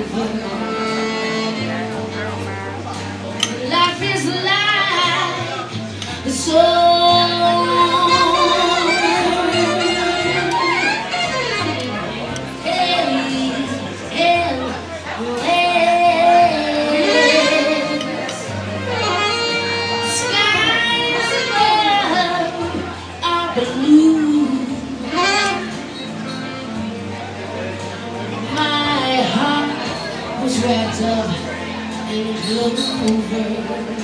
Life is like the soul. Skies above are blue. My heart was wrapped up in clover.